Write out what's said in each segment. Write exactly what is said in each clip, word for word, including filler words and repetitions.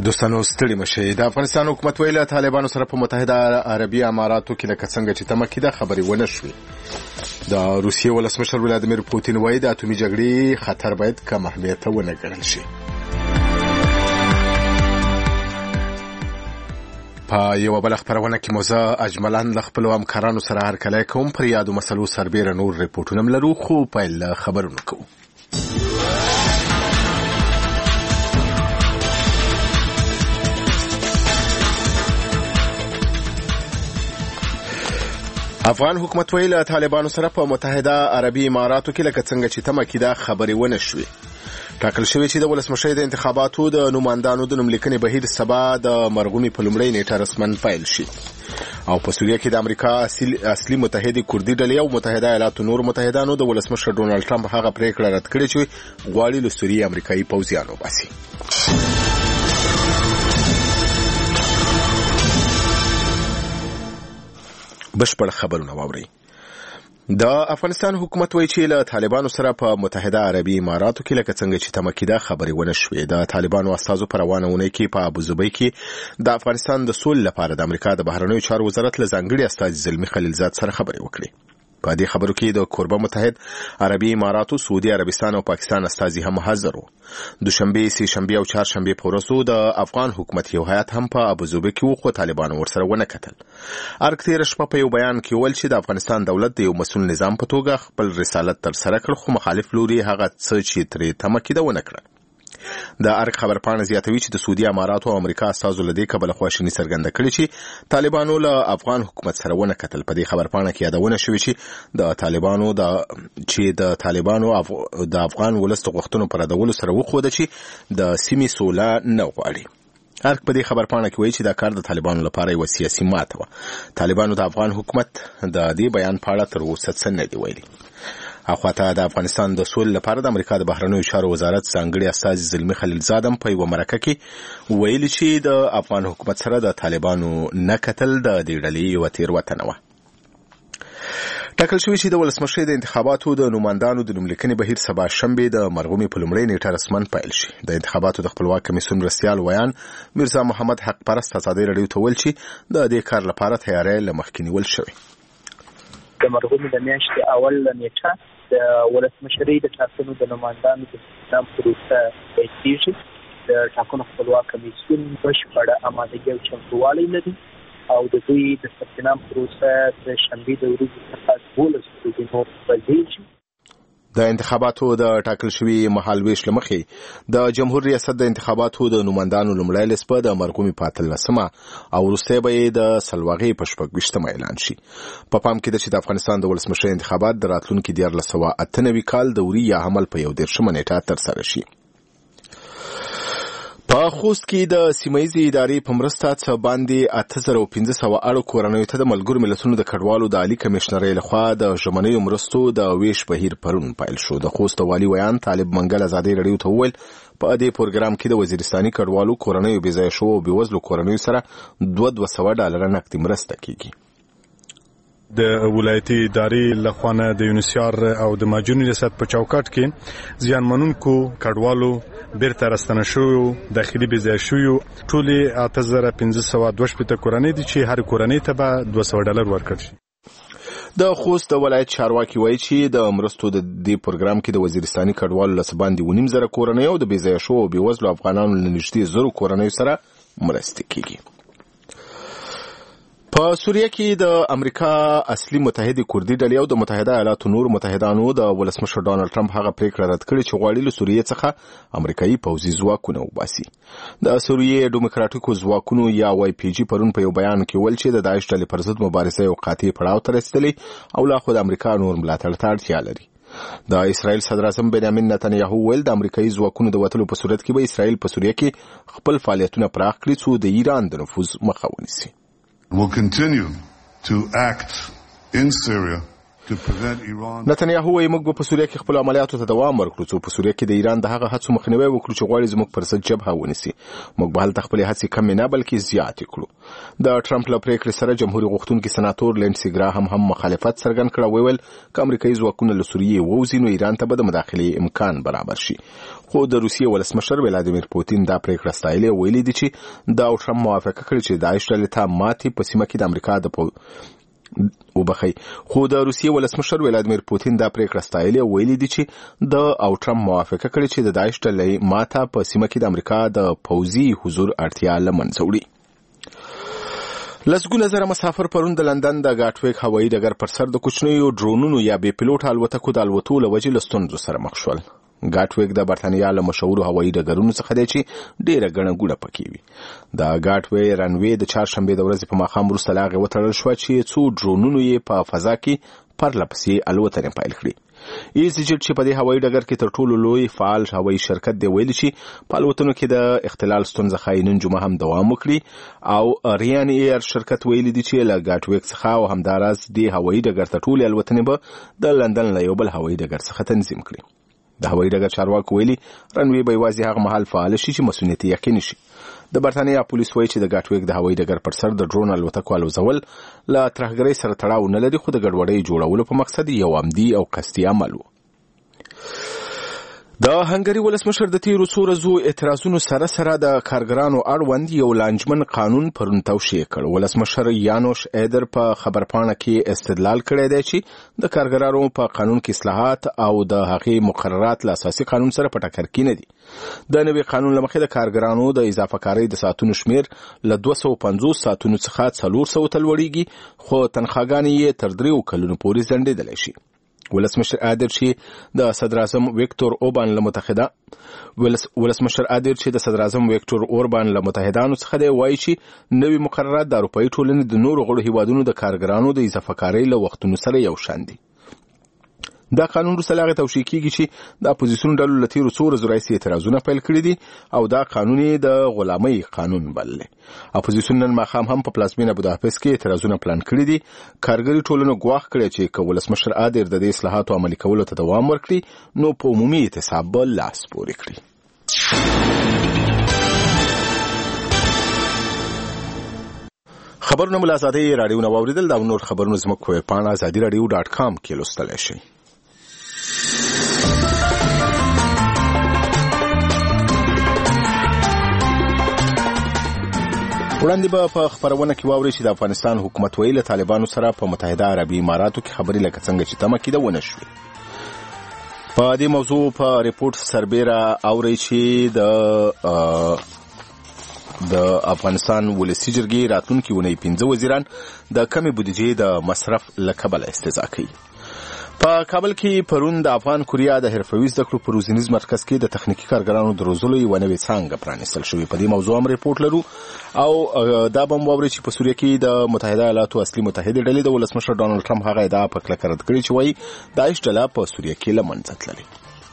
دوستانو ستړي مشي. د افغانستان حکومت ویله طالبانو سره په متحده عربي اماراتو کې لکه څنګه چې تمه کېده خبرې ونه شوې. د روسیې ولسمشر ولادیمیر پوتین وایي د اټومي جګړې خطر باید کم اهمیته ونه ګڼل شي. په یو بل خبرونه کې موزه اجملان د خپل همکارانو سره هرکلی کوم پر یادو مسلو سربېره نور ریپورتونه لرو خو پیل خبرونه کوو. افغان حکومت ویل طالبانو سره په متحده عربي اماراتو کې لکه څنګه چې تمه کېده خبرې ونه شوې. ټاکل شوی چې د ولسمشر د انتخاباتو د نوماندانو د نوملیکنې بهیر سبا د مرغومي په لومړۍ نیټه رسماً پیل شي او په سوریه کې د امریکا اصلي, اصلي متحدې کردي ډلې او متحده ایالاتو نور متحدانو د ولسمشر ډونالد ټرمپ هغه پریکړه رد کړې چې غواړي له سوریې امریکایي پوځیان وباسي. بشپړ خبرونه واوري. د افغانستان حکومت وایي چې له طالبانو سره په متحده عربي اماراتو کې لکه څنګه چې تمه کېده خبرې ونه شوې. د طالبانو استازو په روانه اونۍ کې په ابوظبي کې د افغانستان د سولې لپاره د امریکا د بهرنیو چارو وزارت له ځانګړي استازي زلمي خلیلزاد سره خبرې وکړې. په دې خبرو کې د کوربه متحد عربي اماراتو، سعودي عربستان او پاکستان استازي هم حاضر وو. دوشنبه، سه شنبه او چهارشنبه په ورځو د افغان حکومت یو هیئت هم په ابوظبي کې وو خو طالبانو ورسره ونه کتل. ارګ تیر شپه په یو بیان کې ویل چې د افغانستان دولت د یو مسؤل نظام په توګه خپل رسالت تر سره کړ خو مخالف لوري هغه څه چې ترې تمه کېده ونه کړل. د ارګ خبرپاڼه زیاتوي چې د سعودي اماراتو او امریکا استازو له دې کبله خواشیني څرګنده کړې چې طالبانو له افغان حکومت سره ونه کتل. په دې خبرپاڼه کې یادونه شوې چې د طالبانو د چې د طالبانو اف... د افغان ولس د غوښتنو پر ردولو سره وښوده چې د سیمې سوله نه غواړي. ارګ په دې خبرپاڼه کې وایي چې دا کار د طالبانو لپاره یو سیاسي ماته وه. طالبانو د افغان حکومت د دې بیان په اړه تر اوسه څه نه دي ویلي. اخواته د افغانستان د سولې لپاره د امریکا د بهرنیو چارو وزارت ځانګړي استازي زلمي خلیلزاد هم په یوه مرکه کې ویلي چې د افغان حکومت سره د طالبانو نه کتل د دې ډلې یوه تېروتنه وه. ټاکل شوی چې د ولسمشر د انتخاباتو د نوماندانو د نوملیکنې بهیر سبا شنبه د مرغومي په لومړۍ نیټه رسماً پیل شي. د انتخاباتو د خپلواک کمیسیون مرستیال ویان میرزا محمد حق پرست ازادي راډیو ته ویل چې د دې کار لپاره تیاری له مخکې نیول شوی. د مرغومي د میاشتې اول نیټه د ولسمشرۍ د ټاکنو د نوماندانو د استخدام پروسه پیل کېږي. د ټاکنو خپلواک کمیسیون بشپړه امادګي او چمتووالی لري او د دوی د ثبت نام پروسه د شنبې د ورځې څخه دولس ورځې نور پیلېږي. د انتخاباتو د ټاکل شوي مهالویش له مخې د جمهور ریاست د انتخاباتو د نوماندانو لومړی لیست به د مرغومي په اتلسمه او وروستی به یې د سلواغې په شپږ ویشتمه اعلان شي. په پام کې ده چې د افغانستان د ولسمشر انتخابات د راتلونکي دیارلس سوه اته نوي کال د وري یا حمل په یو دېرشمه نیټه ترسره شي. په خوست کې د سیمهیزې ادارې په مرسته څه باندې اته زره او پنځه سوه اړو کورنیو ته د ملګرو ملتونو د کډوالو د عالي کمیشنرۍ لخوا د ژمنیو مرستو د ویش بهیر پرون پیل شو. د خوست والي ویان طالب منګل ازادي راډیو ته وویل په دې پروګرام کې د وزیرستاني کډوالو کورنیو بې ځایه شوو او بېوزلو کورنیو سره دوه دوه سوه ډالره نقدي مرسته کیږي. د ولایتي ادارې لخوا د یونیسیار او د ماجون ریاست په چوکاټ کې زیانمنونکو کډوالو بیرته راستنه شویو داخلي بې ځایه شویو ټولې اته زره پنځه سوه دوه شپېته کورنۍ دي چې هر کورنۍ ته به دوه سوه ډالر ورکړل شي. د خوست د ولایت چارواکي وایي چې د مرستو د دې پروګرام کې د وزیرستاني کډوالو له څه باندې اوه نیم زره کورنۍ او د بې ځایه شوو او بېوزلو افغانانو له نږدې زرو کورنیو سره مرستې کیږي. په سوریه کې د امریکا اصلي متحدې کردي ډلې او د متحده ایالاتو نور متحدانو د ولسمشر ډونالد ټرمپ هغه پریکړه رد کړې چې غواړي له سوریې څخه امریکایي پوځي ځواکونه وباسي. د سوریې ډیموکراتیکو ځواکونو یا واي پی جي پرون په یو بیان کې ویل چې د داعش ډلې پر ضد مبارزه یو قاطع پړاو ته رسېدلې او لا خو د امریکا نور ملاتړ ته اړتیا لري. د اسرائیل صدر اعظم بنیامین نتنیاهو ویل د امریکایي ځواکونو د وتلو په صورت کې به اسرائیل په سوریه کې خپل فعالیتونه پراخ کړي څو د ایران د نفوذ مخه ونیسي. Will continue to act in Syria نتنیاهو وايي موږ په سوریه کې خپل عملیاتو ته دوام ورکړو څو په سوریه کې د ایران د هغه هڅو مخنیوي وکړو چې غواړي زموږ پر ضد جبهه ونیسي. موږ به هلته خپل هڅې کم نه بلکې زیاتې کړو. د ټرمپ له پریکړې سره جمهوریت غوښتونکي سناتور لینسي ګراهم هم مخالفت څرګند کړ، ویل چې امریکایي ځواکونه له سوریې ووځي نو ایران ته به د مداخلې امکان برابر شي. خو د روسیې ولسمشر ولادیمیر پوتین دا پریکړه ستایلې، ویلي دي چې دا ټرمپ موافقه کړې چې داعش ډلې ته ماتې په سیمه کې د امریکا د پو... وبخي خو د روسیې ولسمشر ولادیمیر پوتین دا پریکړه ستایلې، ویلي دي چې د او ټرمپ موافقه کړې چې د داعش ډلې ماته په سیمه کې د امریکا د پوځي حضور اړتیا له منځه وړي. لسګونه زره مسافر پرون د لندن د ګاټویک هوایي ډګر پر سر د کوچنیو ډرونونو یا بې پیلوټ الوتکو د الوتو له وجې له ستونزو سره مخ شول. ګاټویک د برتانیا له مشهورو هوایي ډګرونو څخه دی چې ډیره ګڼه ګوڼه پکې وي. د ګاټوی رنوی د چهارشنبې د ورځې په ماښام وروسته له هغې وتړل شوه چې څو ډرونونو یې په فضا کې پرله پسې الوتنې پیل کړي. ایزیجټ چې په دې هوایي ډګر کې تر ټولو لوی فعال هوایي شرکت دی، ویلي چې په الوتنو کې د اختلال ستونزه ښایي نن جمعه هم دوام وکړي. او ریان ایر شرکت ویلي دي چې له ګاټویک څخه او همداراز دې هوایي ډګر ته ټولې الوتنې به د لندن له یو بل هوایي ډګر څخه تنظیم کړي. د هوایي ډګر چارواکو ویلي رنوی به یوازې هغه مهال فعال شي چې مسؤلیت یقیني شي. د برتانیا پولیس وایي چې د ګاټویک د هوایي ډګر پر سر د ډرون الوتکو الوزول له ترهګرۍ سره تړاو نه لري، خو د ګډوډۍ جوړولو په مقصد یو عمدي او قصدي عمل و. د هنګري ولسمشر د تیرو څو ورځو اعتراضونو سره سره د کارګرانو اړوند یو لانجمن قانون پرون توشیح کړ. ولسمشر یانوش ایدر په خبرپاڼه کې استدلال کړی دی چې د کارګرانو په قانون کې اصلاحات او د هغې مقررات له اساسي قانون سره په ټکر کې نه دي. د نوي قانون له مخې د کارګرانو د اضافه کارۍ د ساعتونو شمیر له دوه سوه پنځوس ساعتونو څخه څلور سوو ته لوړیږي، خو تنخواګانې یې تر دریو کلونو پورې ځنډېدلی شي. ولسمشر ادر چې د صدر اعظم ویکتور اوربان له متحده ولس ولسمشر ادر چې د صدر اعظم ویکتور اوربان له متحدانو څخه دی، وایي چې نوي مقررات د اروپایي ټولنې د نورو غړو هیوادونو د کارګرانو د اضافه کارۍ له وختونو سره یو شان دي. دا قانون وروسته له هغې توشیح کیږي چې د اپوزیسیون ډلو له تیرو څو ورځو راهیسې اعتراضونه پیل کړي دي او دا قانون یې د غلامۍ قانون بللی. اپوزیسیون نن ماښام هم په پلازمینه بوداپست کې اعتراضونه پلان کړي دي. کارګري ټولنو ګواښ کړی چې که ولسمشر ادر د دې اصلاحاتو عملي کولو ته دوام ورکړي نو په عمومي اعتصاب به لاس پورې کړي. خبرونه مو له ازادۍ راډیو نه واورېدل. دا نور خبرونه زموږ په ویبپاڼه ازادي راډیو ډاټ کام کې لوستلی شئ. وړاندې به په خبرونه کې واورئ چې د افغانستان حکومت ویل طالبانو سره په متحده عربي اماراتو کې خبرې لکه څنګه چې تمه کېده ونه شوې. په دې موضوع په ریپورت سربیره اورئ چې د د افغانستان ولسي جرګې راتلونکي اونۍ پنځه وزیران د کمې بودیجې د مصرف له کبله استعزا کوي. په کابل کې پرون د افغان کوریا د حرفوي زده کړو په روزنیز مرکز کې د تخنیکي کارګرانو د روزلو یوه نوې څانګه پرانیستل شوې. په دې موضوع هم ریپورټ لرو او دا به هم واورئ چې په سوریه کې د متحده ایالاتو اصلي متحدې ډلې د ولسمشر ډانلډ ټرمپ هغه ادعا په کلکه رد کړې چې وایي داعش ډله په سوریه کې له منځه تللې.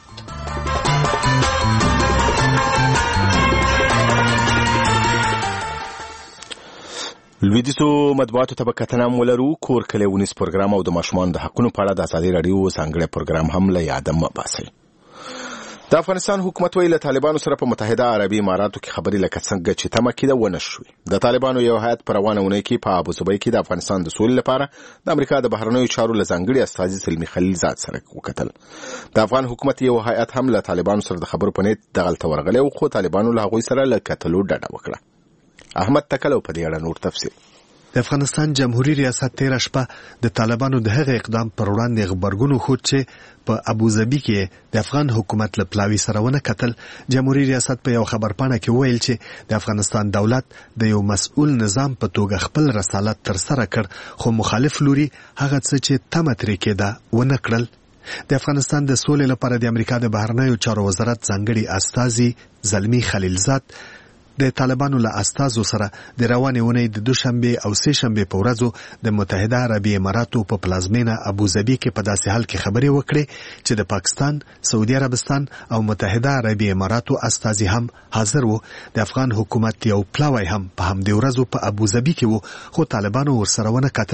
لویدیځو مطبوعاتو ته به کتنه هم ولرو. کور کلی ونیس پروګرام او د ماشومانو د حقونو په اړه د ازادي راډیو ځانګړی پروګرام هم له یاده مه باسئ. د افغانستان حکومت ویل له طالبانو سره په متحده عربي اماراتو کې خبرې لکه څنګه چې تمه کېده ونه شوې. د طالبانو یو هیات په روانه اونۍ کې په ابوظبي کې د افغانستان د سولې لپاره د امریکا د بهرنیو چارو له ځانګړي استازي سلمي خلیلزاد سره وکتل. د افغان حکومت یو هیات هم له طالبانو سره د خبرو په نیت دغلته ورغلی، خو طالبانو له هغوی سره له کتلو ډډه وکړه. احمد تکلو په دې اړه نور تفصیل. د افغانستان جمهوریت ریاست تیر شپه د طالبانو د هغه اقدام پر وړاندې خبرګون خود چې په ابوظبي کې د افغان حکومت له پلاوي سره ونه کتل. جمهوریت ریاست په یو خبرپاڼه کې ویل چې د افغانستان دولت د یو مسؤل نظام په توګه خپل رسالت تر سره کړ، خو مخالف لوري هغه څه چې تمه ترې کېده ونه کړل. د افغانستان د سولې لپاره د امریکا د بهرنیو چارو وزارت ځانګړي استازي زلمی خلیلزاد د طالبانو له استازو سره د روانې اونۍ د دوشنبه او سه شنبه په ورځو د متحده عربي اماراتو په پلازمینه ابوظبي کې په داسې حال کې خبرې وکړې چې د پاکستان، سعودي عربستان او متحده عربي اماراتو استازي هم حاضر وو. د افغان حکومت یو پلاوی هم په همدې ورځو په ابوظبي کې وو، خو طالبانو ورسره ونه کتل.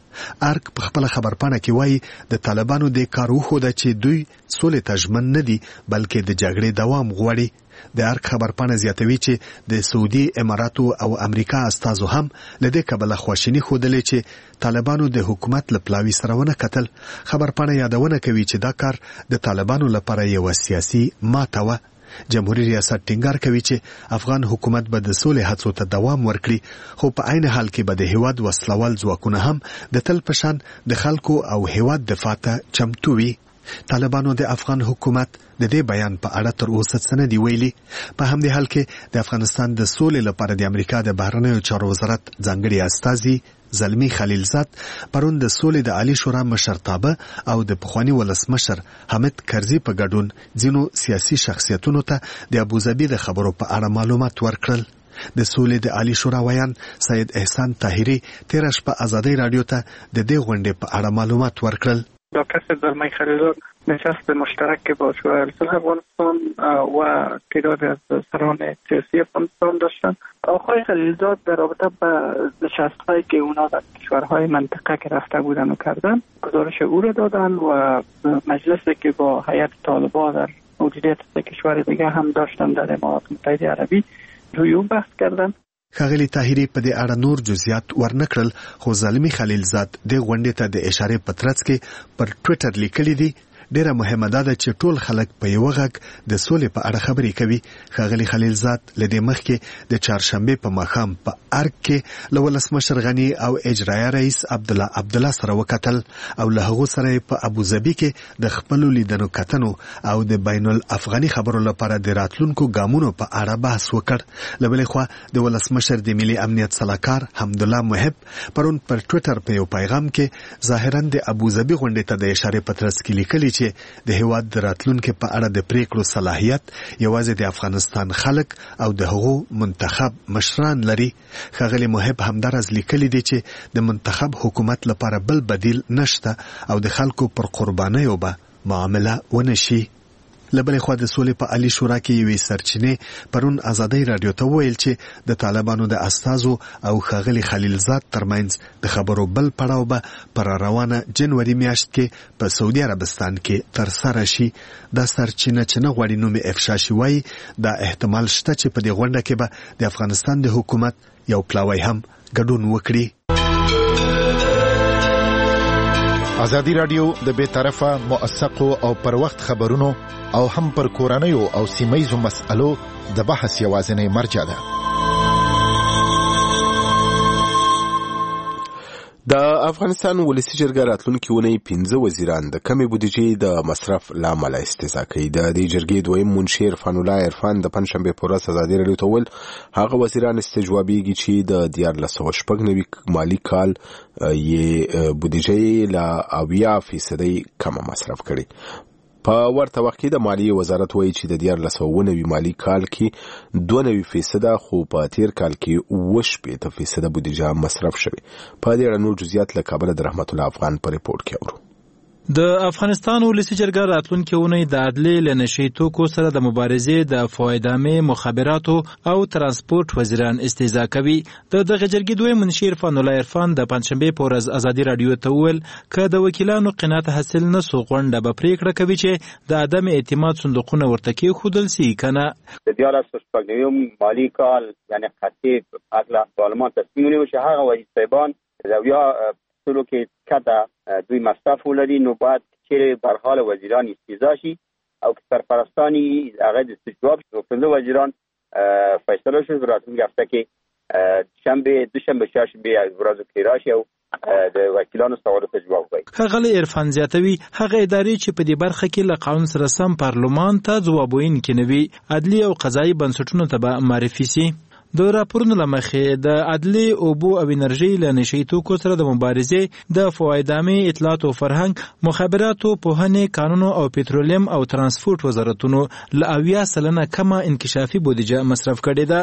ارک په خپل خبرپاڼه کې وایي د طالبانو د کار وښوده چې دوی سولې ته ژمن نه دي بلکې د جګړې دوام غواړي. د ارک خبرپاڼه زیاتوي چې د سعودي اماراتو او امریکا استازو هم له دې کبله خواشیني ښودلې چې طالبانو د حکومت له پلاوي سره ونه کتل. خبرپاڼه یادونه کوي چې دا کار د طالبانو لپاره یو سیاسي ماته وه. جمهوریت ریاست ټینګار کوي چې افغان حکومت به د سولې هڅو ته دوام ورکړي، خو په عین حال کې به د هیواد وسلوال ځواکونه هم د تل په شان د خلکو او هیواد دفاع ته چمتو وي. طالبانو د افغان حکومت د دې بیان په اړه تر اوسه څه نه دی ویلي. په همدې حال کې د افغانستان د سولې لپاره د امریکا د بهرنیو چارو وزارت ځانګړي استازي زلمی خلیلزاد پرون د سولې د عالی شورا مشرتابه او د پخوانی ولسمشر حامد کرزي په ګډون ځینو سیاسي شخصیتونو ته د ابوظبي د خبرو په اړه معلومات ورکړل. د سولې د عالی شورا ویان سید احسان طاهری تیر شپه آزادی رادیو ته د دې غونډې په اړه معلومات ورکړل. دکتر زلمی خلیلزاد نشست مشترک با شورای صلح افغانستان و تعداد از سران سیاسی افغانستان داشتند. آقای خلیلزاد در رابطه با نشست‌هایی که اونا در کشورهای منطقه که رفته بودن و کردن گزارش او را دادن و مجلسی که با هیئت طالبان در موجودیت سه کشور دیگه هم داشتن در امارات متحده عربی روی اون بحث کردن. ښاغلي طاهري په دې اړه نور جزئیات ورنکړل، خو زلمی خلیلزاد د غونډې ته د اشارې په ترڅ کې پر ټویټر لیکلي دي ډیره مهمه ده چې ټول خلک په یو غږ د سولې په اړه خبرې کوي. ښاغلي خلیلزاد لدې مخکې د چهارشنبه په ماښام په ارګ کې له ولسمشر غني او اجرایه رئیس عبد الله عبد الله سره وکتل او له هغه سره په ابوظبي کې د خپل لیدنو کتنو او د بین الافغاني خبرو لپاره د راتلونکو ګامونو په اړه بحث وکړ. له بلې خوا د ولسمشر د ملي امنیت صلاحکار حمدالله محب پرون پر ټویټر په یو پیغام کې ظاهرا د ابوظبي غونډې ته د اشارې په ترڅ کې لیکلي چې د هیواد د راتلونکو په اړه د پریکړو صلاحیت یوازې د افغانستان خلک او د هغو منتخب مشران لري. ښاغلي محب همدارز لیکلي دي چې د منتخب حکومت لپاره بل بدیل نشته او د خلکو پر قربانیو به معامله ونشي. له بلې خوا د سولې په عالی شورا کې یوې سرچینې پرون آزادی رادیو ته وویل چې د طالبانو د استازو او ښاغلي خلیلزاد ترمنځ د خبرو بل پړاو به پر روانه جنوري میاشت کې په سعودي عربستان کې ترسره شي. دا سرچینه چې نه غواړي نوم افشا شي وایي دا احتمال شته چې په دې غونډه کې به د افغانستان د حکومت یو پلاوی هم ګډون وکړي. آزادی رادیو د بے طرفه موثقو او پر وخت خبرونو او هم پر کورنیو او سیمایزو مسألو د بحث یوازینی مرجع ده. د افغانستان ولسی جرګه راتلونکي اونۍ پنځه وزیران د کمې بودیجې د مصرف له امله استعفا کوي. د دې جرګې دویم منشي عرفان الله عرفان د پنځشنبې په ورځ ازادي رادیو ته وویل هغه وزیران استجوابیږي چې د دیارلس سوه شپږ نوي مالي کال یې بودیجې له اویا فیصدۍ کمه مصرف کړي. په ورته وخت کې د مالیې وزارت وایي چې د دیارلس سوه نوي مالي کال کې دوه نوي فیصده خو په تیر کال کې اوه شپېته فیصده بودیجه مصرف شوې. په دې اړه نور جزئیات له کابله د رحمت الله افغان په ریپورت کې اورو. د افغانستان ولسی جرګه راتلونکي اونۍ د عدلي له نشي توکو سره د مبارزې د فوایدامې مخابراتو او ترانسپورت وزیران استیضا کوي. د دغه جرګې دویم منشي عرفان الله عرفان د پنځشنبې په ورځ ازادي رادیو ته وویل که د وکیلانو قناعت حاصل نه سو غونډه به پریکړه کوي چې د عدم اعتماد صندوقونه ورته کېښودل سي که نه. د دیارلس سوه شپږ نوي مالي کال یعنې خطي په هکله پارلمان تصمیم ونیو چې هغه وزیر صاحبان د اویا ټولو کې کده دوی مصرف ولري نو باید چې برحال وزیران استیضا شي او که سرپرستانی هغه د استجواب شو. پنځه وزیران فیصله شو راتلونکي هفته کې شنبه دوشنبه چهارشنبه ورځو کې راشي او د وکیلانو سوالو ته جواب وایي. ښاغلی عرفان زیاتوي هغه ادارې چې په دې برخه کې له قانون سره سم پارلمان ته ځواب ویونکي نه وي عدلي او قضایي بنسټونو ته به معرفي سي. د راپورونو له مخې د عدلي اوبو او انرژۍ له نشي توکو سره د مبارزې د فوایدامې اطلاعات او فرهنګ مخابراتو پوهنې قانونو او پټرولیم او ترانسپورت وزارتونو له اویا سلنه کمه انکشافي بودیجه مصرف کړې ده.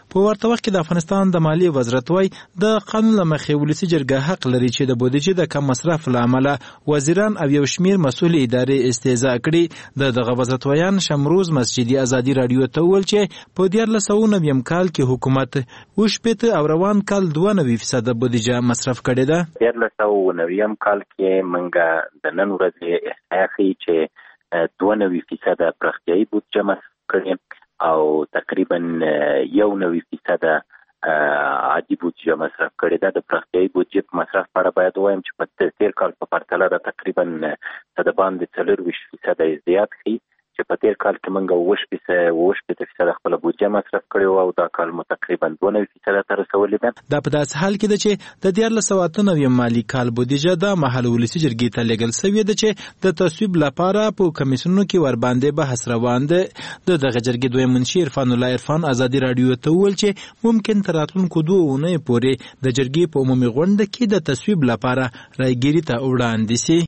په ورته وخت کې د افغانستان د مالیې وزارت وايي د قانون له مخې ولسي جرګه حق لري چې د بودیجې د کم مصرف له امله وزیران او یو شمیر مسؤل ادارې استهزاء کړي. د دغه وزارت ویان شمروز مسجدي ازادي رادیو ته وویل چې په دیارلس سوه نوي کال کې حکومت وشپېته او روان کال دوه نوي فیصده بودیجه مصرف کړې ده. دیارلس سوه نوي کال کې منګه د نن ورځې احصایه چې دوه نوي فیصده پراختیایي بودیجه مصرف کړې او تقریبا یو نوي فیصده عادي بودیجه مصرف کړې ده. د پراختیایي بودیجې په مصرف په اړه باید ووایم چې په تیر کال په پرتله ده تقریبا د باندې څلورویشت فیصده زیات ښي چې په تیر کال کې موږ اووه شپېته فیصده خپله بودیجه مصرف کړې او دا کال مو تقریبا دوه نوي فیصده ته رسولې ده. دا په داسې حال کې ده چې د دیارلس سوه اته نوي مالي کال بودیجه د محل ولسي جرګې ته لیږل سوې ده چې د تصویب لپاره په کمیسیونونو کې ورباندې بحث روان ده. د دغه جرګې دویم منشي عرفان الله عرفان ازادي رادیو ته وویل چې ممکن تر راتلونکو دوه اونیو پورې د جرګې په عمومي غونډه کې د تصویب لپاره رایګیري ته وړاندې سي.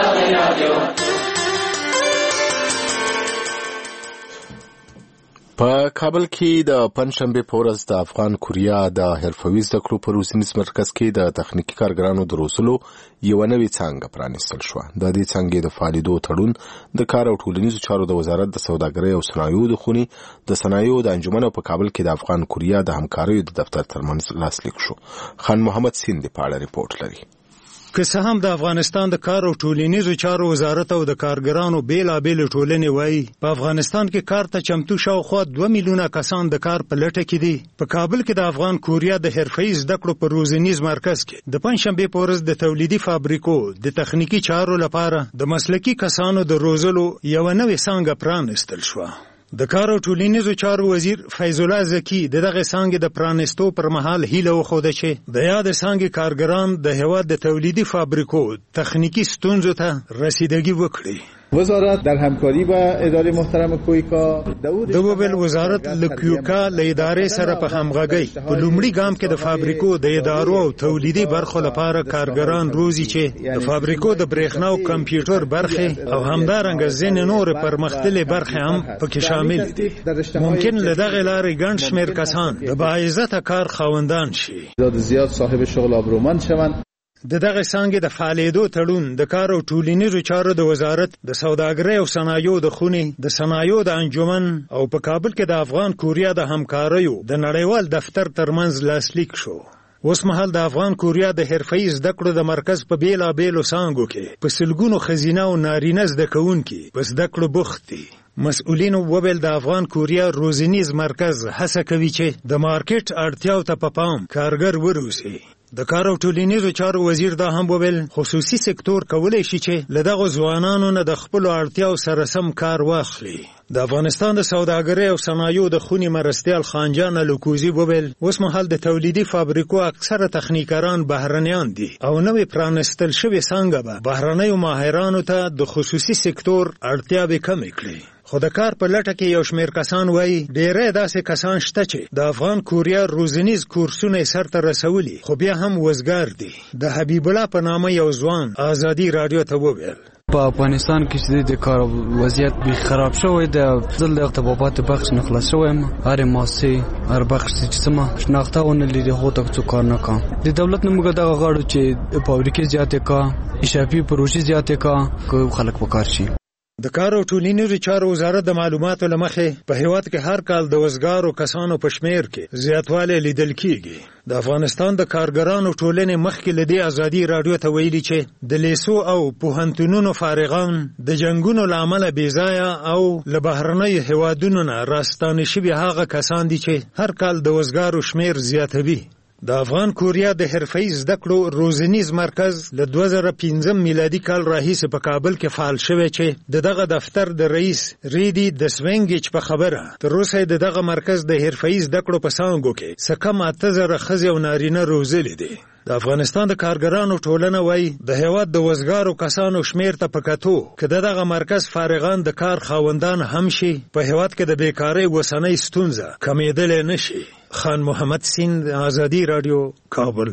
په کابل کې د پنځشنبه په ورځ د افغان کوریا د حرفوي زده کړو په روزنیز مرکز کې د تخنیکي کارګرانو د روزلو یو نوې څانګه پرانیستل شوه. د دې څانګې د فعالیدو تړون د کار او ټولنیزو چارو د وزارت د سوداګرۍ او صنایعو د خونې د صنایعو د انجمن په کابل کې د افغان کوریا د همکاریو د دفتر ترمنځ لاسلیک شو. خان محمد سیند په اړه ریپورت لري. که څه هم د افغانستان د کار او ټولنیزو چارو وزارت او د کارګرانو بیلابېل ټولنې وایي په افغانستان کې کار ته چمتو شاوخوا دوه میلیونه کسان د کار په لټه کې دي. په کابل کې د افغان کوریا د حرفه‌ای زده کړو په روزنیز مرکز کې د پنځشنبه په ورځ د تولیدي فابریکو د تخنیکی چارو لپاره د مسلکي کسانو د روزلو یو نوې څانګه پرانیستل شوه. د کار او ټولنیزو چارو وزیر فیض الله زکی د دغه څانګې د پرانیستو پر مهال هیله وښوده چې د یاد څانګې کارګران د هیواد د تولیدي فابریکو تخنیکی ستونزو ته رسیدگی وکړي. وزارت در همکاری با اداره محترم کویکا د وبل وزارت لکیوکا له ادارې سره په همغږۍ په لومړي ګام کې د فابریکو د ادارو او تولیدي برخو لپاره کارګران روزي چې د فابریکو د برېښنا او کمپیوټر برخې او همدارنګه ځینې نور پرمختللې برخې هم پکې شامل دي. ممکن له دغه لارې ګڼ شمېر کسان د باعزته کار خاوندان شي. زیات صاحب شغل آبرومند شوند. د دغه څانګې د فعالیدو تړون د کار او ټولنیزو چارو د وزارت د سوداګرۍ او صنایعو د خونې د صنایعو د انجمن او په کابل کې د افغان کوریا د همکاریو د نړیوال دفتر ترمنځ لاسلیک شو. اوس مهال د افغان کوریا د حرفه‌ای زده کړو د مرکز په بیلابېلو څانګو کې په سلګونو ښځینه او نارینه زده کوونکي په زده کړو بوخت دي. مسؤلین وویل د افغان کوریا روزنیز مرکز هڅه کوي چې د مارکیټ اړتیاو ته په پام کارګر وروزي. د کار او ټولنیزو چارو وزیر دا هم وویل خصوصي سکتور کولی شي چې له دغو ځوانانو نه د خپلو اړتیاو سره سم کار واخلي. د افغانستان د سوداګرۍ او صنایعو د خونې مرستیال خانجان الکوزي وویل اوس مهال د تولیدي فابریکو اکثره تخنیکران بهرنیان دي او نوې پرانیستل شوې څانګه به بهرنیو ماهرانو ته د خصوصي سکتور اړتیاوې کمې کړي. خو د کار په لټه کې یو شمېر کسان وایي ډېری داسې کسان شته چې د افغان کوریا روزنیز کورسونه یې سرته رسولي خو بیا هم وزګار دي. د حبیب الله په نامه یو ځوان ازادي رادیو ته وویل په افغانستان کې چې د کار وضعیت به خراب شوی د ځل د ارتباطات بخش نه خلاص شوم. هر ماسه هر بخش چې سم شناختهونه لري هو ته څو کار نه کوم. د دولت نه موږ دغه غواړو چې فابریکې زیاتې کا اشافي پروژې زیاتې کا کو خلک وکړ شي. د کار او ټولنیزو چارو وزارت د معلوماتو له مخې په هیواد کې هر کال د وزګارو کسانو په شمیر کې زیاتوالی لیدل کیږي. د افغانستان د کارګرانو ټولنې مخکې له دې ازادي رادیو ته ویلي چې د لیسو او پوهنتونونو فارغان د جنګونو له امله بېځایه او له بهرنیو هیوادونو نه راستانه شوي هغه کسان دي چې هر کال د وزګارو شمیر زیاتوي. د افغان کوریا د حرفه‌ای زده کړو روزنیز مرکز له دوه زره پنځم میلادي کال راهیسې په کابل کې فعال شوی چې د دغه دفتر د رئیس ریډي د سوینګیچ په خبره تر اوسه د دغه مرکز د حرفه‌ای زده کړو په څانګو کې څه کم اته زره ښځې او نارینه روزلي دي. د افغانستان د کارګرانو ټولنه وایي د هیواد د وزګارو کسانو شمیر ته په کتو که د دغه مرکز فارغان د کار خاوندان هم شي په هیواد کې د بیکارۍ اوسنۍ ستونزه کمېدلی نه شي. خان محمد سیند ازادي رادیو کابل.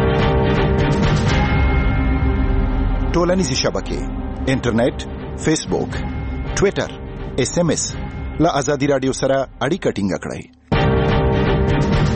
ټولنیزې شبکې انټرنیټ فیسبوک ټویټر اس ام اس له ازادي رادیو سره اړیکه ټینګه کړئ.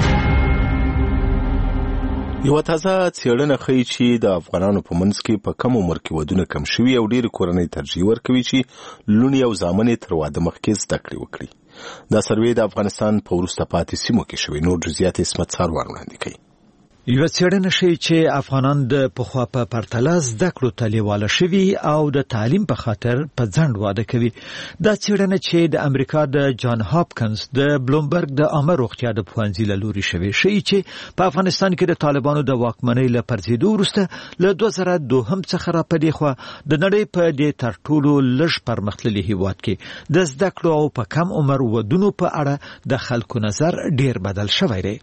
یو تازه څېړنه ښیي چې د افغانانو په منځ کې په کم عمر کې ودونه کم شوي او ډېرې کورنۍ ترجیح ورکوي چې لوڼې او زامن یې تر واده مخکې زده کړې وکړي. دا سروې د افغانستان په وروسته پاتې سیمو کې شوی. نور جزئیات عصمت ساروان وړاندې کوي. یو څېړنه ښیي چې افغانان د پخوا په پرتله زده کړو ته لیواله شوي او د تعلیم په خاطر په ځنډ واده کوي. دا څېړنه چې د امریکا د جان هاپکنز د بلومبرګ د عامه روغتیا د پوهنځي له لوري شوې ښیي چې په افغانستان کې د طالبانو د واکمنۍ له پرځېدو وروسته له دوه زره دوهم څخه راپدې خوا د نړۍ په دې تر ټولو لږ پرمختللي هیواد کې د زده کړو او په کم عمر ودونو په اړه د خلکو نظر ډېر بدل شوی دی.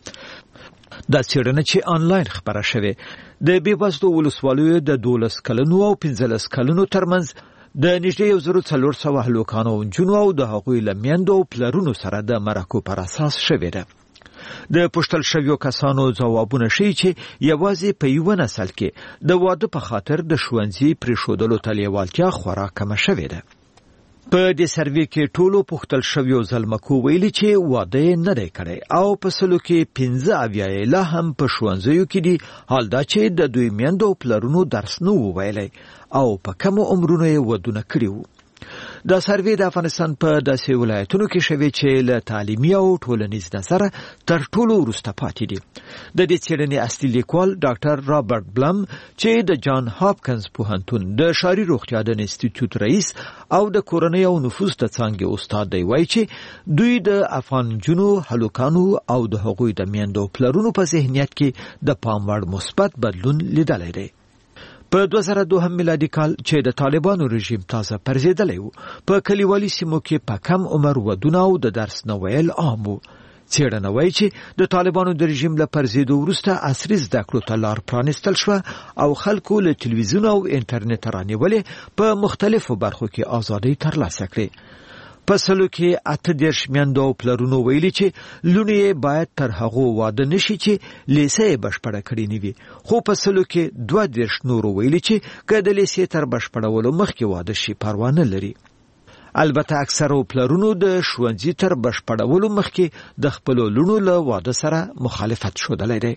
دا څېړنه چې آنلاین خبره شوې د بېوزلو ولسوالیو د دولس کلونو او پنځلس کلونو ترمنځ د نږدې یو زرو څلور سوه هلکانو او نجونو او د هغوی له میندو او پلرونو سره د مرکو پر اساس شوې ده. د پوښتل شویو کسانو ځوابونه ښیي چې یوازې په یوه نسل کې د واده په خاطر د ښوونځي پرېښودلو ته لیوالتیا خورا کمه شوې ده. په دې سروې کې ټولو پوښتل شویو زلمکو ویلي چې واده یې نه دی کړی او په سلو کې پنځه اویا یې لا هم په ښوونځیو کې دي، حال دا چې د دوی میندو او پلرونو درس نه و ویلی او په کمو عمرونو یې ودونه کړي وو. دا سروې د افغانستان په داسې ولایتونو کې شوې چې له تعلیمي او ټولنیز نظره تر ټولو وروسته پاتې دي. د دې څېړنې اصلي لیکوال ډاکټر رابرټ بلم چې د جان هاپکنز پوهنتون د ښاري روغتیا د انسټیټیوټ رئیس او د کورنۍ او نفوس د څانګې استاد دی وایي چې دوی د افغان نجونو، هلکانو او د هغوی د میندو پلرونو په ذهنیت کې د پام وړ مثبت بدلون لیدلی دی. په دوه زره دوهم میلادي کال چې د طالبانو رژیم تازه پرځېدلی و، په کلیوالي سیمو کې په کم عمر ودونه او د درس نه ویل عام و. څېړنه وایي چې د طالبانو د رژیم له پرځېدو وروسته عصري زده کړو ته لار پرانیستل شوه او خلکو له تلویزیون او انټرنیټ رانیولې په مختلفو برخو کې ازادۍ ترلاسه کړې. په سلو کې اته دېرش میندو او پلرونو ویلي چې لوڼې یې باید تر هغو واده نشي چې لیسه یې بشپړه کړې نه وي، خو په سلو کې دوه دېرش نورو ویلي چې که د لیسې تر بشپړولو مخکې واده شي پروا نه لري. البته اکثرو پلرونو د ښوونځي تر بشپړولو مخکې د خپلو لوڼو له واده سره مخالفت ښودلی دی.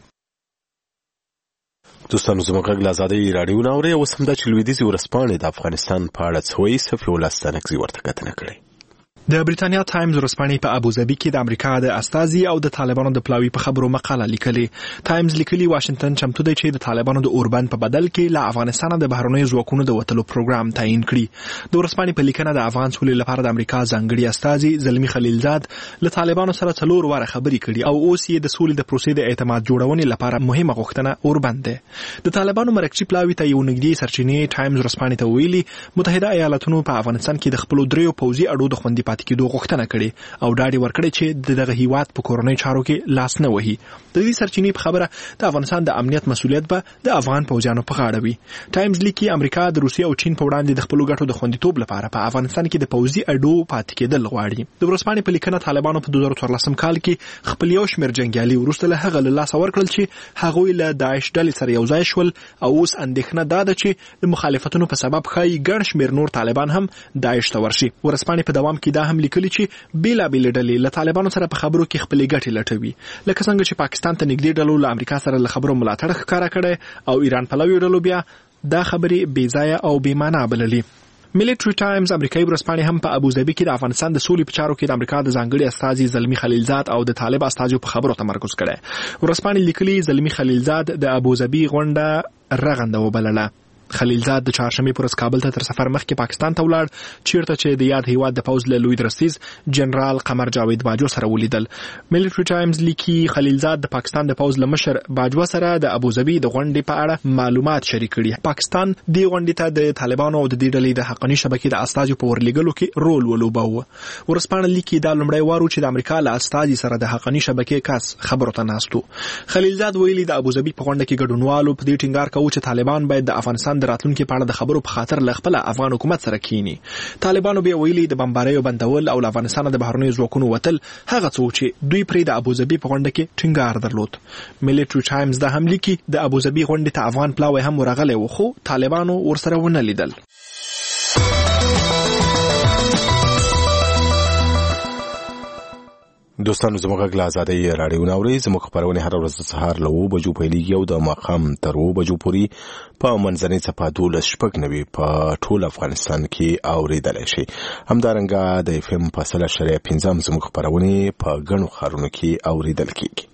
دوستانو زموږ غږ له ازادۍ راډیو نه اورئ. اوس همدا چې لویدیځې ورځپاڼې د افغانستان په اړه څه وایي، صفي الله ستانکزي ورته کتنه کړې. د بریتانیا ټایمز ورځپاڼې په ابوظبي کې د امریکا د استازي او د طالبانو د پلاوي په خبرو مقاله لیکلې. ټایمز لیکلي واشنگټن چمتو دی چې د طالبانو د اوربند په بدل کې له افغانستان د بهرنیو ځواکونو د وټلو پروګرام تعیین کړي. د ورځپاڼې په لیکنه د افغان سولې لپاره د امریکا ځانګړي استازي زلمی خلیلزاد له طالبانو سره څلور واره خبرې کړي او اوس یې د سولې د پروسې د اعتماد جوړونې لپاره مهمه غوښتنه اوربند ده. د طالبانو مرکزي پلاوي ته یو نږدې سرچینې ټایمز ورځپاڼې ته ویلي متحده ایالاتونو په افغانستان کې د خپل دریو پوځي اډو د خوندي پاتې کېدو غوښتنه او ډاډ ورکړي چې دغه هیواد په کورنۍ چارو کې لاس نه وهي. د دې سرچینې په خبره د افغانستان د امنیت مسؤلیت به د افغان پوځیانو په غاړه وي. ټایمز لیکي امریکا د روسیې او چین په وړاندې د خپل ګټو د خوندیتوب لپاره په افغانستان کې د پوځي اډو پاتې کېدل غواړي. د ورځپاڼې په لیکنه طالبانو په دوه زره څوارلسم کال کې خپل یو شمېر جنگیالي وروسته له هغه له لاسه ورکړل چې هغوی له داعش ډلې سره یو ځای شول او اوس اندېښنه ده چې د مخالفتونو په سبب ښایي ګڼ شمېر نور طالبان هم داعش ته ورشي. ورځپاڼې په دوام کې دا هم لیکلي چې بیلا بیل ډلې له طالبانو سره په خبرو کې خپلې ګټې لټوي، لکه څنګه چې پاکستان ته نږدې ډلو له امریکا سره له خبرو ملاتړ ښکاره کړی او ایران پلوي ډلو بیا دا خبرې بې ځایه او بې معنا بللي. ملټری ټایمز امریکایي ورځپاڼې هم په ابوظبي کې د افغانستان د سولې په چارو کې د امریکا د ځانګړي استازي زلمی خلیلزاد او د طالب استازو په خبرو تمرکز کړی. ورځپاڼې لیکلي زلمی خلیلزاد د ابوظبي غونډه رغنده وبلله. خلیلزاد د چهارشنبه پر ورځ کابل ته تر سفر مخکې پاکستان ته ولاړ، چیرته چې د یاد هیواد د پوز له لوی درستیز جنرال قمر جاوید باجو سره ولیدل. ملټری ټایمز لیکي خلیلزاد د پاکستان د پوز له مشر باجو سره د ابوظبي د غونډې په اړه معلومات شریک کړي. پاکستان د غونډې ته د طالبانو او د دې ډلې د حقاني شبکې د استازو په ورلګلو کې رول ولوباوه. ورځپاڼه لیکي دا لومړی وارو چې د امریکا له استازي سره د حقاني شبکې کس خبرو ته ناستو. خلیلزاد ویلي د ابوظبي په غونډه کې ګډونوالو په دې ټینګار کاوه چې طالبان باید د افغانستان د راتلونکي په اړه د خبرو په خاطر له خپل افغان حکومت سره کینی. طالبانو بیا ویلي د بمباریو بندول او له افغانستان د بهرنیو ځواکونو وتل هغه څه چې دوی پرې د ابوظبي په غونډه کې ټینګار درلود. ملټری ټایمز دا هم لیکي د ابوظبي غونډې ته افغان پلاوی هم ورغلی و خو طالبانو ورسره ونه لیدل. دوستانو زموږ غږ له ازادۍ راډیو ناوړي زموږ خبرونه هر ورځ د سهار له اوه بجو پیلېږي او د ماښام تر اوه بجو پورې په منځنۍ څپه دولس شپږ نوي په ټول افغانستان کې اورېدلی شي. همدارنګه د اف ام په سل اشاریه پنځم زموږ خبرونه په ګڼو ښارونو کې اورېدل کېږي.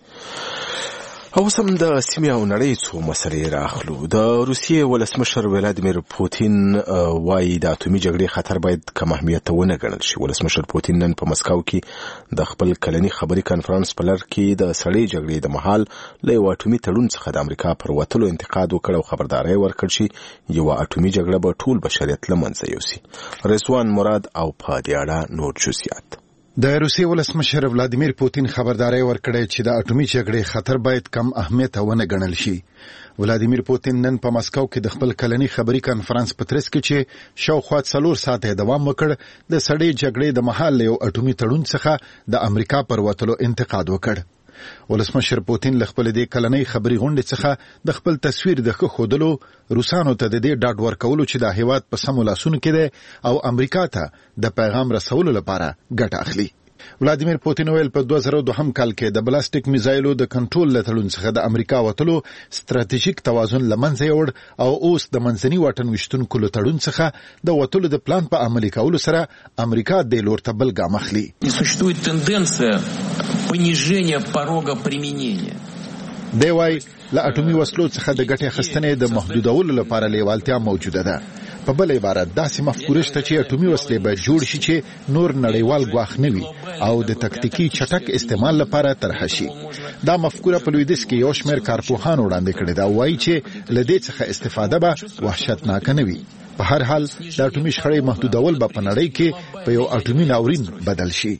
او سم د سیمې او نړۍ څو مسلې راخلو. د روسیې ولسمشر ولادیمیر پوتین وايي د اټومي جګړې خطر باید کم اهمیت ونه ګڼل شي. ولسمشر پوتین نن په مسکو کې د خپل کلني خبري کانفرنس په لړ کې د سړې جګړې د مهال له یو اټومي تړون څخه د امریکا پر وتلو انتقاد وکړ او خبرداري ورکړ چې یو اټومي جګړه به ټول بشریت له منځه یوسي. رضوان مراد او په دې اړه نور جزئیات. د روسیې ولسمشر ولادیمیر پوتین خبرداري ورکړه چې د اټومي جګړې خطر باید کم اهمیت ونه ګڼل شي. ولادیمیر پوتین نن په مسکو کې د خپل کلني خبري کانفرنس په ترڅ کې چې شاوخوا څلور ساعته دوام وکړ د سړې جګړې د مهال یو اټومي تړون څخه د امریکا پر وتلو انتقاد وکړ. ولسمشر پوتین له خپل دې کلنۍ خبري غونډې څخه د خپل تصویر د ښه ښودلو روسانو ته د دې ډاډ ورکولو چې د هیواد په سمو لاسونو کې دی او امریکا ته د پیغام رسولو لپاره ګټه اخلي. ولادیمیر پوتین ویل په دوه زره دوه کال کې د بلاستیک میزایلو د کنټرول له تړون څخه د امریکا وتلو ستراتیژیک توازن له منځه یوړ او اوس د منځني واټن ویشتونکو له تړون څخه د وتلو د پلان په عملي کولو سره امریکا د لور ته بل ګام اخلي. Существует тенденция понижения порога применения. دی وايي له اټومي وسلو څخه د ګټې اخیستنې د محدودولو لپاره لیوالتیا موجوده ده. په بل عبارت داسې مفکوره شته چې اټومي وسلې به جوړ شي چې نور نړیوال ګواښ نه وي او د تکتیکي چټک استعمال لپاره طرح شي. دا مفکوره په لویدیځ کې یو شمېر کارپوهانو وړاندې کړې ده او وایي چې له دې څخه استفاده به وحشتناکه نه وي. په هر حال د اټومي شخړې محدودول به په نړۍ کې په یو اټومي ناورین بدل شي.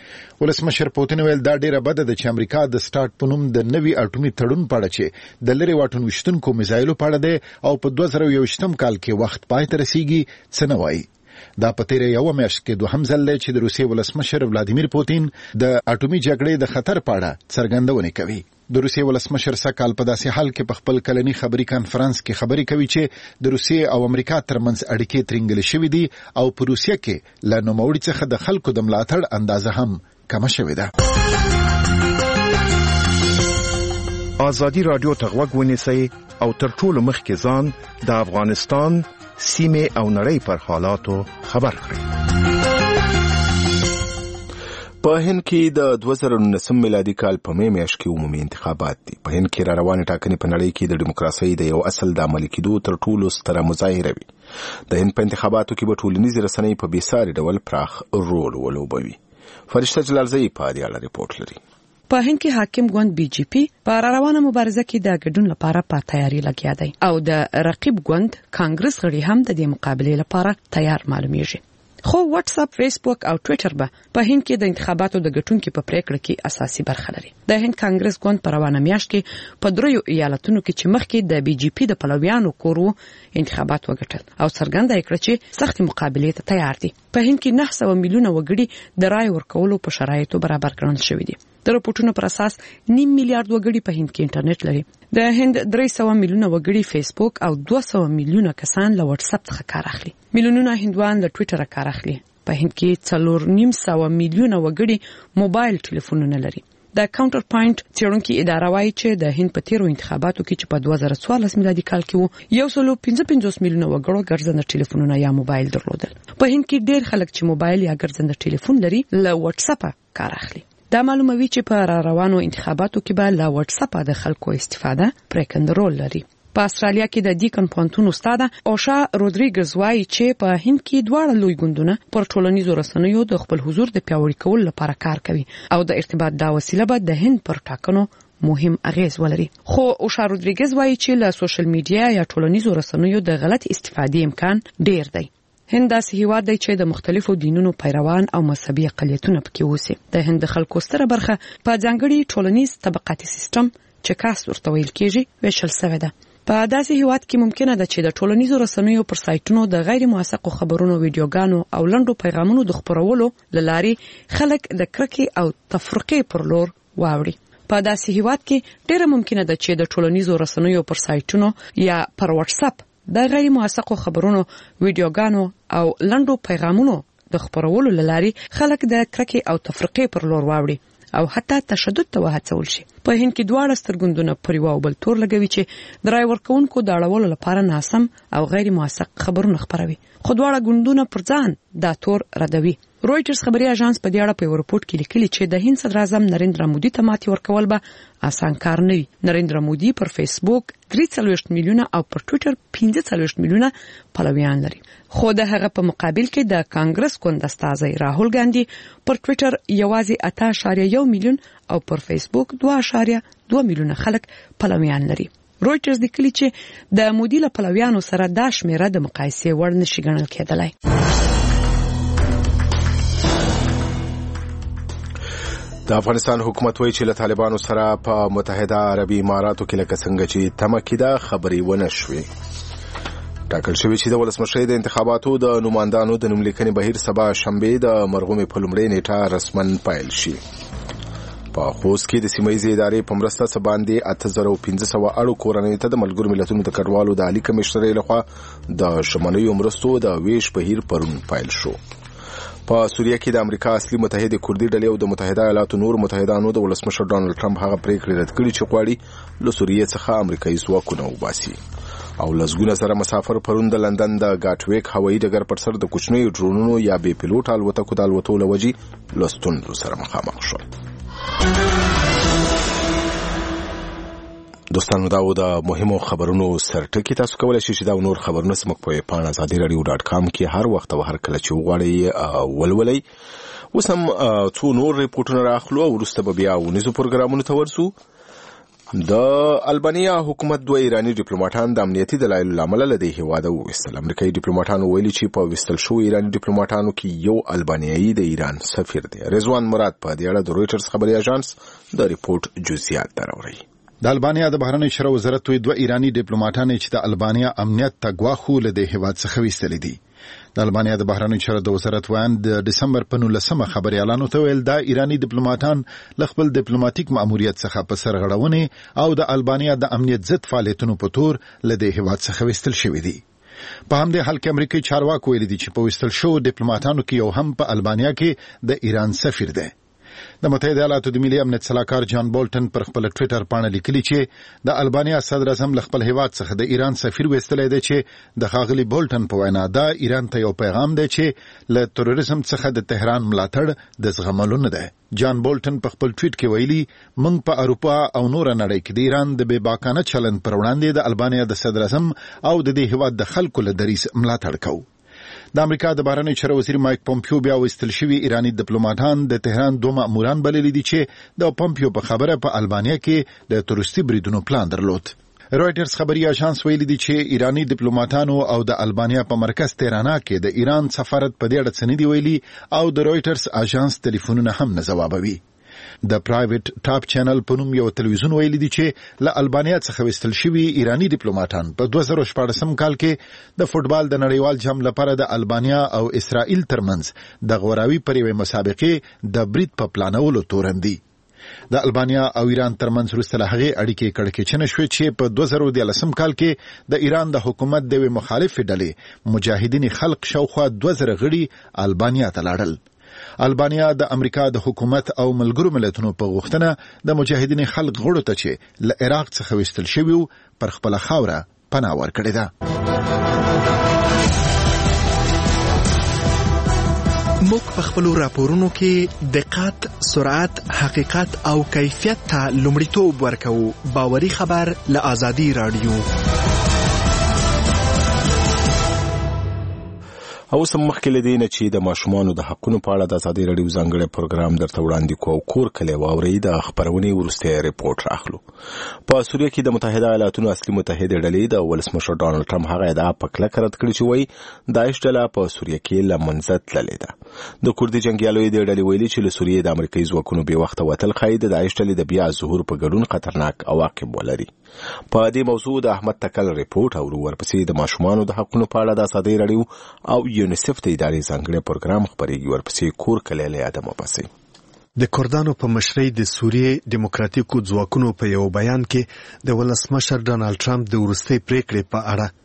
ولسمشر پوتین ویل دا ډیره بده ده چې امریکا د سٹارټ په نوم د نوي اټومي تړون په اړه چې د لری واټن وشتونکو میزایلو په اړه ده او په دوه زره یوویشتم کال کې وخت پای ته رسیږي څه نه وایي. دا په تیره یو میاشت کې دوهم ځل دی چې د روسیې ولسمشر ولادیمیر پوتین د اټومي جګړې د خطر په اړه څرګندونه کوي. د روسیې ولسمشر سکهال په داسې حال کې په خپل کلني خبري کانفرنس کې خبري کوي چې د روسیې او امریکا ترمنځ اړیکې ترنګل شوې دي او په روسیه کې له نوموړي څخه د خلکو د ملاتړ اندازه هم کم شوې ده. ازادي رادیو ته غوږ ونیسئ او تر ټولو مخکې ځان د افغانستان سیمې او نړۍ پر حالاتو خبر کړئ. په هند کې د دوه زره نولسم میلادي کال په مې میاشت کې عمومي انتخابات دي. په هند کې را روانې ټاکنې په نړۍ کې د دیموکراسۍ د یو اصل د عملي کېدو تر ټولو ستره مظاهره وي. د هند په انتخاباتو کې به ټولنیزې رسنۍ په بېساري ډول پراخ رول ولوبوي. فرشته جلالزئی په دې اړه ریپورت لري. په هند کې حاکم ګوند بی جی پی په روانه مبارزه کې د ګډون لپاره په تیاری لګیا دی او د رقیب ګوند کانګرس غړي هم د دې مقابلې لپاره تیار معلومیږي. خو واتس اپ، فیسبوک او ټوئیټر به په هند کې د انتخاباتو د ګټونکو په پریکړه کې اساسي برخه لري. د هند کانګرس ګوند په روانه میاشت کې په دریو ایالتونو کې چې مخکې د بی جی پی د پلویانو کورو انتخابات وګټل او څرګنده کړه چې سخت مقابلې ته تیار دي. په هند کې نه سوه میلیونه وګړي د رای ورکولو په شرایطو برابر کړل شوی دي. د راپورټونو پر اساس نیم میلیارډ وګړي په هند کې انټرنیټ لري. د هند درې سوه میلیونه وګړي فیسبوک او دوه سوه میلیونه کسان له واتس اپ څخه کار اخلي. میلیونونه هندوان له ټوئیټر کار اخلي. په هند کې څلور نیم سوه میلیونه وګړي موبایل ټلیفونونه لري. د کاونټر پوینټ څېړونکو اداره وايي چې د هند په تیرو انتخاباتو کې چې په دوه زره څوارلس میلادي کال کې وو یو سل پنځه پنځوس میلیونه وګړو ګرځنده ټلیفونونه یا موبایل درلودل. په هند کې ډېر خلک چې موبایل یا ګرځنده ټلیفون لري له واتس اپ کار اخلي. دا معلوموي چې په را روانو انتخاباتو کې به له واتس اپ د خلکو استفاده پریکند رول لري. په استرالیا کې د دیکن پونتون استاد اوشا رودریګز وايي چې په هند کې دواړه لوی ګوندونه پر ټولنیزو رسنیو د خپل حضور د پیاوړي کولو لپاره کار کوي او د ارتباط دا وسیله به د هند پر ټاکنو مهم اغیز ولري. خو اوشا رودریګز وايي چې له سوشل میډیا یا ټولنیزو رسنیو د غلط استفادې امکان ډیر دی. هند داسې هیواد دی چې د مختلفو دینونو پیروان او مذهبي اقلیتونه پکې اوسي. د هند خلکو ستره برخه په ځانګړي ټولنیز طبقاتي سیستم چې کاست ورته ویل کېږي ویشل شوې ده. په داسې هیواد کې ممکنه ده چې د ټولنیزو رسنیو پر سایټونو د غیر موثقو خبرونو، ویډیوګانو او لنډو پیغامونو د خپرولو لارې خلک د کرکې او تفرقې پر لور واوړي. په داسې هیواد کې ډېر ممکنه ده چې د ټولنیزو رسنیو پر سایټونو یا پر واتس اپ د غیر موثقو خبرونو، ویډیوګانو او لنډو پیغامونو د خپرولو لارې خلک د کرکې او تفرقې پر لور واوړي او حتی تشدد ته وهڅول شي. په هند کې دواړه سترګوندونه پر یو بل تور لګوي چې د رای ورکونکو د اړولو لپاره ناسم او غیر موثق خبرونه خپروي. خو دواړه ګوندونه پر ځان دا تور ردوي. رويټرز خبري اژانس په دې اړه په ریپورت کې لیکلي چې د هند صدر اعظم نریندرا مودي ته ماتې ورکول به آسان کار نه وي. نریندرا مودي پر فیسبوک درې څلوېښت میلیونه او پر ټوئیټر پنځه څلوېښت میلیونه پلویان لري. خو د هغه په مقابل کې د کانګرس ګوند استازی راهول ګاندی پر ټوئیټر یوازې اته اعشاریه یو میلیون او پر فیسبوک دوه اعشاریه دوه میلیونه خلک پلویان لري. رويټرز لیکلي چې د مودي له پلویانو سره دا شمیره د مقایسې وړ نشي ګڼل کېدلای. د افغانستان حکومت وایي چې له طالبانو سره په متحده عربي اماراتو کې لکه څنګه چې تمه کېده خبرې ونه شوې. ټاکل شوی چې د ولسمشرۍ د انتخاباتو د نوماندانو د نوملیکنې بهیر سبا شنبه د مرغومې په لومړۍ نیټه رسمن پیل شي. په خوست کې د سیمه ییزې ادارې په مرسته څه باندې اته زره پنځه سوه اړو کورنیو ته د ملګرو ملتونو د کډوالو د عالي کمشنرۍ لخوا د شمنیو مرستو د ویش بهیر پرون پیل شو. په سوریه کې د امریکا اصلي متحده کردي ډلې او د متحده ایالاتو نور متحدانو د ولسمشر ډانلډ ټرمپ هغه پریکړې رد کړې چې غواړي له سوریه څخه امریکایي ځواکونه وباسي. او لسګونه سره مسافر پرون د لندن د ګاټویک هوایي ډګر پر سر د کوچنیو ډرونونو یا بې پیلوټ الوتکو د الوتو له وجې له ستونزو سره مخامخ شول. دوستانو دا و د مهمو خبرونو سرټکی. تاسو کولای شئ چې دا نور خبرونه سمک په پاڼه ازادي رادیو ډاټ کام کې هر وخت او هر کله چې وغواړئ ولولئ. اوس هم څو نور ریپورټونه راخلو او وروسته به بیا ونیزو پروګرامونو ته ورسو. د البانیا حکومت دوه ایرانی ډیپلوماټان د امنیتي دلایلو له امله له دې هیواده وویستل. امریکایي ډیپلوماټانو ویلي چې په ویستل شوو ایرانی ډیپلوماټانو کې یو البانیایي د ایران سفیر دی. رضوان مراد په دې اړه د رويټرز خبري اژانس د ریپورت جزئیات دراوړي. د البانیا د بهرنی چارو وزارت وی دوه ایرانی ډیپلوماټان چې د البانیا امنیت ته ګواښو له دې هیواد څخه ویستل دي. د البانیا د بهرنی چارو د وزارت وان د دسمبر په نولسمه خبري اعلان ته ویل دا ایرانی ډیپلوماټان ل خپل ډیپلوماټیک مأموریت څخه په سرغړونه او د البانیا د امنیت ضد فعالیتونو په تور له دې هیواد څخه ویستل شوی دي. په همدې حال کې امریکایي چارواکو ویلي دي چې په ویستل شو ډیپلوماټانو کې یو هم په البانیا کې د ایران سفیر دی. د متحده ایالاتو د ملي امنیت صلاحکار جان بولټن پر خپل ټوئیټر باندې لیکلي چې د البانیا صدر اعظم ل خپل هیواد څخه د ایران سفیر وستلې دی چې د خاغلی بولټن په وینا دا ایران ته یو پیغام دی چې له تروریزم څخه د تهران ملاتړ د زغملو نه دی. جان بولټن په خپل ټویټ کې ویلي موږ په اروپا او نور نړۍ کې د ایران د بې باکانه چلند پر وړاندې د البانیا د صدر اعظم او د دې هیواد د خلکو له دریځ ملاتړ کوو. د امریکا د بهرنی چارو وزیر مایک پومپیو بیا وستل شوی ایرانی ډیپلوماټان د تهران دوه مأموران بللي دي چې د پومپیو په خبره په البانیا کې د تروریستي بریدونو پلان درلود. رويټرز خبري اژانس ویلي دي چې ایرانی ډیپلوماټانو او د البانیا په مرکز تهران کې د ایران سفارت په دې اړه څه نه دی ویلي او د رويټرز اژانس ټلیفونونه هم نه جوابوي. د پرایویټ ټاپ چینل په نوم یو تلویزیون ویلي دی چې له البانیا څخه وستل شوی ایرانی ډیپلوماټان په دوه زره شپږم کال کې د فوتبال د نړیوال جام لپاره د البانیا او اسرائیل ترمنځ د غوراوي پر یوې مسابقې د برید په پلانولو تورندي. د البانیا او ایران ترمنځ وروسته له هغې اړیکې کړکېچنې شوې چې په دوه زره دیارلسم کال کې د ایران د حکومت د یوې مخالفې ډلې مجاهدین خلق شاوخوا دوه زره غړي البانیا ته لاړل. البانیا د امریکا د حکومت او ملګرو ملتونو په غوښتنه د مجاهدین خلق غړو ته چې له عراق څخه وستل شوی پر خپل خاوره پناه ورکړې ده. موږ په خپل راپورونو کې دقت، سرعت، حقیقت او کیفیت ته لومړیتوب ورکوو. باوري خبر له آزادي رادیو. او سم مخکې لدینه چې د ماشومانو د حقونو په اړه د ازادي رادیو ځانګړی پروګرام درته وړاندې کوو. کور کلی واورئ د خبرونې وروستی ریپورټ راخلو. په سوریه کې د متحده ایالاتونو اصلي متحده ډلې د ولسمشر ډانلډ ټرمپ هغه ادعا په کلکه رد کړې چې وایي داعش ډله په سوریه کې له منځه تللې ده. د کردي جنګیالو دې ډلې ویلي چې له سوریې د امریکایي ځواکونو بې وخته وتل ښایي د داعش ډلې د بیا ظهور په ګډون خطرناک عواقب ولري. په دې موضوع د احمد تکل ریپورټ او ورپسې د ماشومانو د حقونو په اړه د ازادي رادیو او یونیسف د ادارې ځانګړی پروګرام خبرېږي. ورپسې کور کلی له یاده مه باسئ. د کردانو په مشرۍ د سوریې دیموکراتیکو ځواکونو په یو بیان کې د ولسمشر ډانلډ ټرمپ د وروستۍ پریکړې په اړه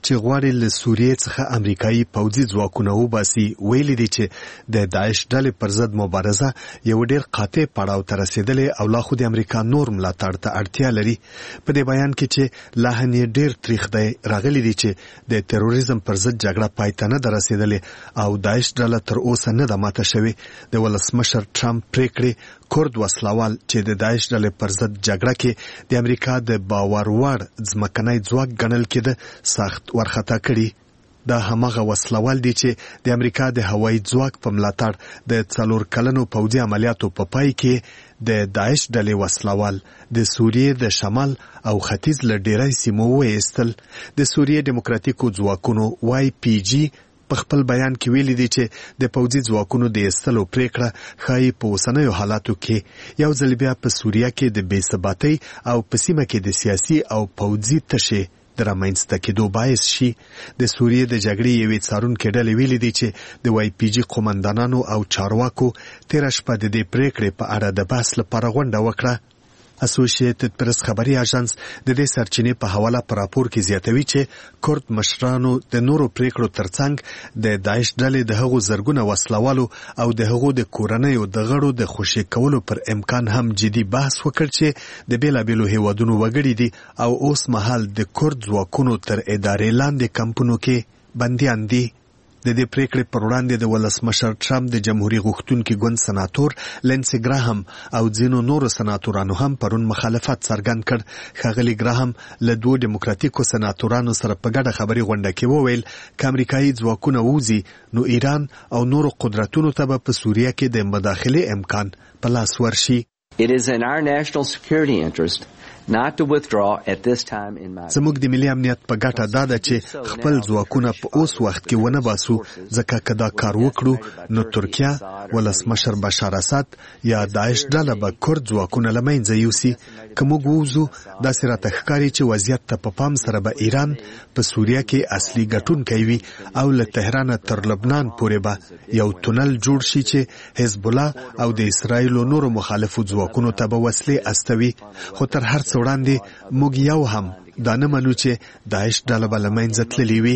چې غواړي له سوریې څخه امریکایي پوځي ځواکونه وباسي ویلي دي چې د داعش ډلې پر ضد مبارزه یو ډېر قاطع پړاو ته رسیدلې او لا خو د امریکا نور ملاتړ ته اړتیا لري. په دې بیان کې چې لا هم یې ډېر تاریخ دی راغلی دی چې د تروریزم پر ضد جګړه پای ته نه ده رسیدلې او داعش ډله تر اوسه نه ده ماته شوې. د ولسمشر ټرمپ پریکړې کورد وسلوال چې د داعش ډلې پر ضد جګړه کې د امریکا د باور وړ ځمکنی ځواک ګڼل کېده سخت ورخطا کړي. دا هماغه وسلوال دي چې د امریکا د هوایي ځواک په ملاتړ د څلور کلنو پوځي عملیاتو په پای کې د داعش ډلې وسلوال د سوریې د شمال او ختیځ له ډیری سیمو وایستل. د سوریې دیموکراتیکو ځواکونو واي پی جی په خپل بیان کې ویلي دي چې د پوځي ځواکونو د ایستلو پریکړه ښایي په اوسنیو حالاتو کې یو ځل بیا په سوریه کې د بې ثباتۍ او په سیمه کې د سیاسي او پوځي تشې د رامنځته کېدو باعث شي. د سوریې د جګړې یوې څارونکې ډلې ویلي دي چې د واي پی جي قومندانانو او چارواکو تېره شپه د دې پریکړې په اړه د بحث لپاره غونډه وکړه. اسوسییټډ پریس خبري اژانس د دې سرچینې په حواله پر راپور کې زیاتوي چې کورد مشرانو د نورو پریکړو ترڅنګ د داعش ډلې د هغو زرګونه وسلوالو او د هغو د کورنیو د غړو د خوشي کولو پر امکان هم جدي بحث وکړ چې د بیلابیلو هیوادونو وګړي دي او اوس مهال د کورد ځواکونو تر ادارې لاندې کمپونو کې بنديان دي. د دې پریکړې پر وړاندې د ولسمشر ټرمپ د جمهوریت غوښتونکي ګوند سناتور لینسي ګراهم او ځینو نورو سناتورانو هم پرون مخالفت څرګند کړ. ښاغلي ګراهم له دوو دیموکراتیکو سناتورانو سره په ګډه خبري غونډه کې وویل که امریکایي ځواکونه ووځي نو ایران او نورو قدرتونو ته به په سوریه کې د مداخلې امکان په لاس ورشي. It is in our national security interest not to withdraw at this time in my زموږ د ملي امنیت په ګټه دا ده چې خپل ځواکونه په اوس وخت کې ونه باسو ځکه که دا کار وکړو نو ترکیه ولسمشر بشار اسد یا داعش ډله به کورد ځواکونه له منځه یوسي. که موږ ووځو داسې راته ښکاري چې وضعیت ته په پام سره به ایران په سوریه کې اصلي ګټونکی وي او له تهران تر لبنان پورې به یو تونل جوړ شي چې حزب الله او د اسرایلو نورو مخالفو ځواکونو ته به وسلې استوي. خو تر هر څه وړاندې موږ یو هم دا نه منو چې داعش ډله به له منځه تللې وي.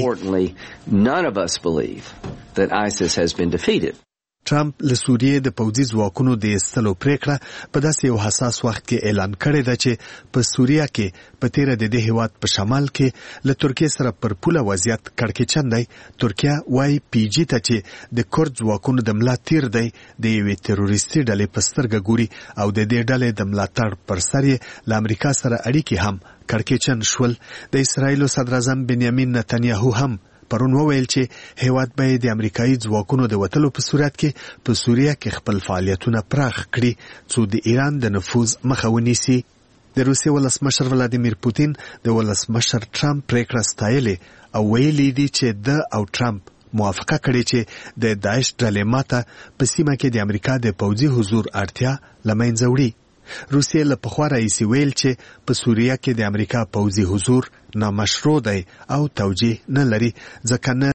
ټرمپ له سوریې د پوځي ځواکونو د ایستلو پریکړه په داسې یو حساس وخت کې اعلان کړې ده چې په سوریه کې په تیره د دې هیواد په شمال کې له ترکیې سره پر پوله وضعیت کړکېچن دی. ترکیه وايي پی جي ته چې د کورد ځواکونو د ملا تیر دی د یوې تروریستي ډلې په سترګه ګوري او د دې ډلې د ملاتړ پر سر یې له امریکا سره اړیکې هم کړکېچن شول. د اسرایلو صدراعظم بنیامین نتنیاهو هم پرون وویل چې هیواد به د امریکایي ځواکونو د وتلو په صورت کې په سوریه کې خپل فعالیتونه پراخ کړي څو د ایران د نفوذ مخه ونیسي. د روسیې ولسمشر ولادیمیر پوتین د ولسمشر ټرمپ پریکړه ستایلې او ویلي دي چې د او ټرمپ موافقه کړې چې د داعش ډلې ماته په سیمه کې د امریکا د پوځي حضور اړتیا له منځه وړي. روسیې له پخوا راهیسې ویل چې په سوریه کې د امریکا پوځي حضور نامشروع دی او توجیه نه لري ځکه نه